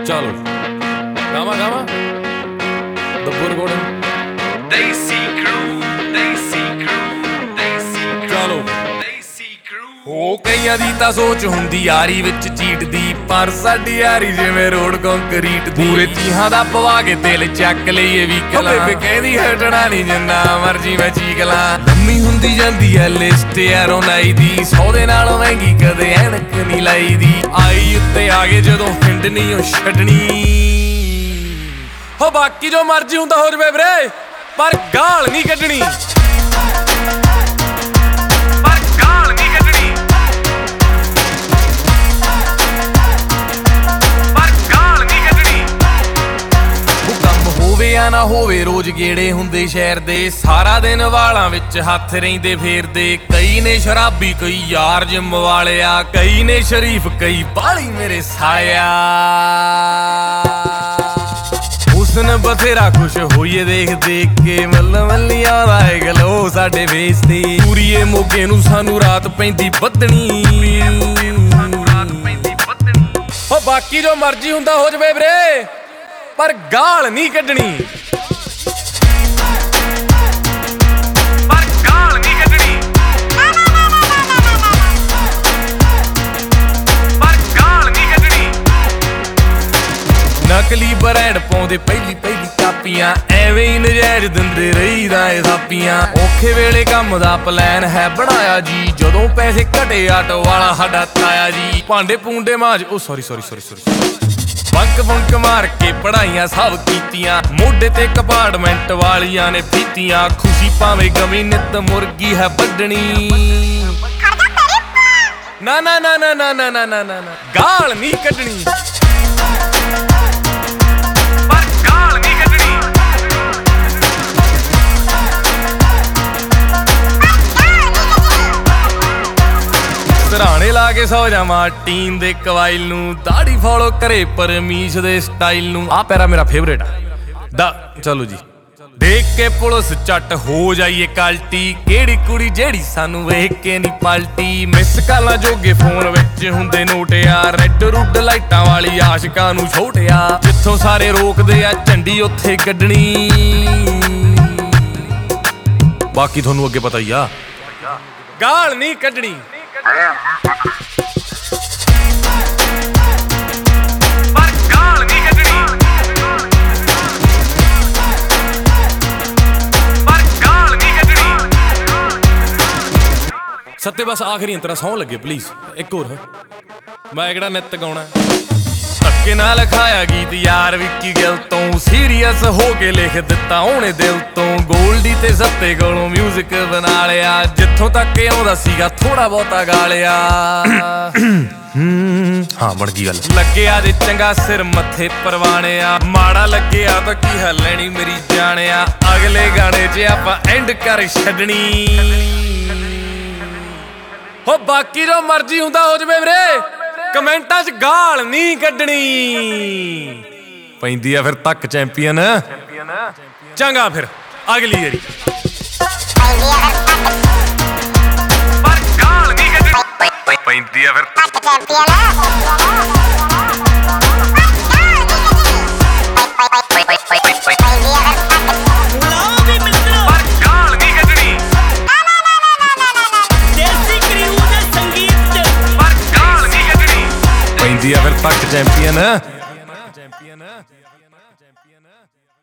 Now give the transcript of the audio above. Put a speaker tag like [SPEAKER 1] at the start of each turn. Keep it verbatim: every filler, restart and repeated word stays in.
[SPEAKER 1] ਚਲੋ ਗਾਵਾਂ ਗਾਵਾਂ ਦੱਬੂ ਰਿਕਾਰਡਿੰਗ ਦੇਸੀ ਕਰੂ ਦੇਸੀ ਕਰੂ ਦੇਸੀ ਚਲੋ ਹੋ ਕਈਆਂ ਦੀ ਤਾਂ ਸੋਚ ਹੁੰਦੀ ਯਾਰੀ ਵਿੱਚ ਚੀਟਦੀ, ਪਰ ਸਾਡੀ ਯਾਰੀ ਜਿਵੇਂ ਰੋਡ ਕੰਕਰੀਟ ਦੀ। ਪੂਰੇ ਤੀਹਾਂ ਦਾ ਪਵਾ ਕੇ ਦਿਲ ਚੱਕ ਲਈਏ ਵੀ ਕਲਾ, ਬੇਬੇ ਕਹਿੰਦੀ ਹਟਣਾ ਨੀ ਜਿੰਨਾ ਮਰਜੀ ਮੈਂ ਚੀਕ ਲਾਂ। ਲੰਮੀ ਹੁੰਦੀ ਜਾਂਦੀ ਐ ਲਿਸਟ ਯਾਰੋਂ ਨਾਈ ਦੀ, ਸੌ ਦੇ ਨਾਲੋਂ ਮਹਿੰਗੀ ਕਦੇ ਐਨਕ ਨੀ ਲਾਈ ਦੀ। ਆਈ ਉੱਤੇ ਆ ਗਏ ਜਦੋਂ ਹਿੰਡ ਨੀ ਉਹ ਛੱਡਣੀ, ਹੋ ਬਾਕੀ ਜੋ ਮਰਜੀ ਹੁੰਦਾ ਹੋ ਜਵੇ ਵੀਰੇ, ਪਰ ਗਾਲ ਨੀ ਕੱਢਣੀ। ਨਾ ਹੋਵੇ ਰੋਜ਼ ਗੇੜੇ ਹੁੰਦੇ ਸ਼ਹਿਰ ਦੇ, ਸਾਰਾ ਦਿਨ ਵਾਲਾਂ ਵਿੱਚ ਹੱਥ ਰਹਿੰਦੇ ਫੇਰਦੇ। ਕਈ ਨੇ ਸ਼ਰਾਬੀ ਕਈ ਯਾਰ ਜਿੰਮ ਵਾਲਿਆ, ਕਈ ਨੇ ਸ਼ਰੀਫ ਕਈ ਬਾਲੀ ਮੇਰੇ ਸਾਲਿਆ। ਹੁਸਨ ਬਥੇਰਾ ਖੁਸ਼ ਹੋਈਏ ਦੇਖ ਦੇਖ ਕੇ, ਮੱਲ ਮੱਲੀਆਂ ਦਾ ਏ ਗਲੋ ਸਾਡੇ ਵੇਸ ਤੇ। ਪੂਰੀਏ ਮੋਗੇ ਨੂੰ ਸਾਨੂੰ ਰਾਤ ਪੈਂਦੀ ਬੱਦਣੀ, ਹੋ ਬਾਕੀ ਜੋ ਮਰਜੀ ਹੁੰਦਾ ਹੋ ਜਵੇ ਵੀਰੇ, ਪਰ ਗਾਲ ਨਹੀਂ ਕੱਢਣੀ। ਪਰ ਗਾਲ ਨਹੀਂ ਕੱਢਣੀ, ਪਰ ਗਾਲ ਨਹੀਂ ਕੱਢਣੀ। ਨਕਲੀ ਬ੍ਰਾਂਡ ਪਾਉਂਦੇ ਪਹਿਲੀ ਪਹਿਲੀ ਕਾਪੀਆਂ, ਐਵੇਂ ਹੀ ਨਜਾਇਜ਼ ਦਿੰਦੇ ਰਹੀਦਾ ਏ ਥਾਪੀਆਂ। ਔਖੇ ਵੇਲੇ ਕੰਮ ਦਾ ਪਲਾਨ ਹੈ ਬਣਾਇਆ ਜੀ, ਜਦੋਂ ਪੈਸੇ ਘਟੇ ਆਟੋ ਵਾਲਾ ਸਾਡਾ ਤਾਇਆ ਜੀ। ਭਾਂਡੇ ਪੂੰਡੇ ਮਾਂਜ ਉਹ sorry sorry sorry sorry bunk bunk ਮਾਰ ਕੇ ਪੜਾਈਆਂ ਸਭ ਕੀਤੀਆਂ, ਮੋਢੇ ਤੇ ਕੰਪਾਰਟਮੈਂਟ ਵਾਲੀਆਂ ਨੇ ਪੀਤੀਆਂ। ਖੁਸ਼ੀ ਭਾਵੇਂ ਗਮੀ ਨਿੱਤ ਮੁਰਗੀ ਹੈ ਵੱਢਣੀ, ਨਾ ਨਾ ਨਾ ਨਾ ਨਾ ਨਾ ਨਾ ਨਾ ਨਾ ਗਾਲ ਨਹੀਂ ਕੱਢਣੀ। ਪਰ ਗਾਲ ਨਹੀਂ ਕੱਢਣੀ, ਸਰਾਣੇ ਲਾ ਕੇ ਸੌ ਜਾਵਾਂ ਟੀਨ ਦੇ ਕਵਾਇਲ ਨੂੰ, ਦਾੜੀ ਫੋਲੋ ਕਰੇ ਪਰਮੀਸ਼ ਦੇ ਸਟਾਈਲ ਨੂੰ। ਆ ਪੈਰਾ ਮੇਰਾ ਫੇਵਰੇਟ ਆ ਦਾ। ਚਲੋ ਜੀ ਦੇਖ ਕੇ ਪੁਲਿਸ ਚੱਟ ਹੋ ਜਾਈਏ ਕਲਟੀ, ਕਿਹੜੀ ਕੁੜੀ ਜਿਹੜੀ ਸਾਨੂੰ ਵੇਖ ਕੇ ਨੀ ਪਲਟੀ। ਮਿਸ ਕਾਲਾਂ ਜੋਗੇ ਫੋਨ ਵਿੱਚ ਹੁੰਦੇ ਨੋਟਿਆ, ਰੈੱਡ ਰੁੱਡ ਲਾਈਟਾਂ ਵਾਲੀ ਆਸ਼ਿਕਾਂ ਨੂੰ ਛੋਟਿਆ। ਜਿੱਥੋਂ ਸਾਰੇ ਰੋਕਦੇ ਆ ਝੰਡੀ ਉੱਥੇ ਕੱਢਣੀ, ਬਾਕੀ ਤੁਹਾਨੂੰ ਅੱਗੇ ਪਤਾ ਹੀ ਆ, ਗਾਲ ਨਹੀਂ ਕੱਢਣੀ। ਪਰ ਗਾਲ ਨਹੀਂ ਕੱਢਣੀ, ਪਰ ਗਾਲ ਨਹੀਂ ਕੱਢਣੀ। ਸੱਤੇ ਬਸ ਆਖਰੀ ਅੰਤਰਾ ਸੌਂ ਲੱਗੇ ਪਲੀਜ਼, ਇੱਕ ਹੋਰ ਮੈਂ ਕਿਹੜਾ ਨਿੱਤ ਗਾਉਣਾ। ਧੱਕੇ ਨਾਲ ਲਿਖਾਇਆ ਗੀਤ ਯਾਰ ਵਿੱਕੀ ਗਿੱਲ ਤੋਂ, ਸੀਰੀਅਸ ਹੋ ਕੇ ਲਿਖ ਦਿੱਤਾ ਉਹਨੇ ਦਿਲ ਤੋਂ। ਗੋਲਡੀ ਤੇ ਸੱਤੇ ਕੋਲੋਂ ਮਿਊਜ਼ਿਕ ਬਣਾ ਲਿਆ, ਜਿੱਥੋਂ ਤੱਕ ਆਉਂਦਾ ਸੀਗਾ ਥੋੜਾ ਬਹੁਤਾ ਗਾ ਲਿਆ। ਹਾਂ ਬਣ ਗਈ ਗੱਲ। ਲੱਗਿਆ ਜੇ ਚੰਗਾ ਸਿਰ ਮੱਥੇ ਪਰਵਾਣਿਆ, ਮਾੜਾ ਲੱਗਿਆ ਤਾਂ ਕੀ ਹੈ ਲੈਣੀ ਮੇਰੀ ਜਾਣਿਆ। ਅਗਲੇ ਗਾਣੇ 'ਚ ਆਪਾਂ ਐਂਡ ਕਰ ਛੱਡਣੀ, ਹੋ ਬਾਕੀ ਜੋ ਮਰਜੀ ਹੁੰਦਾ ਹੋ ਜਵੇ ਵੀਰੇ, ਕਮੈਂਟਾਂ 'ਚ ਗਾਲ ਨਹੀਂ ਕੱਢਣੀ। ਪੈਂਦੀ ਆ ਫਿਰ ਤੱਕ ਚੈਂਪੀਅਨ, ਚੰਗਾ ਫਿਰ ਅਗਲੀ ਵਾਰੀ। ਪਰ ਗਾਲ ਨਹੀਂ ਕੱਢਣੀ, ਪੈਂਦੀ ਆ ਫਿਰ ਤੱਕ ਚੈਂਪੀਅਨ। ਪੈਂਦੀ ਆ ਫਿਰ ਤੱਕ ਚੈਂਪੀਅਨ।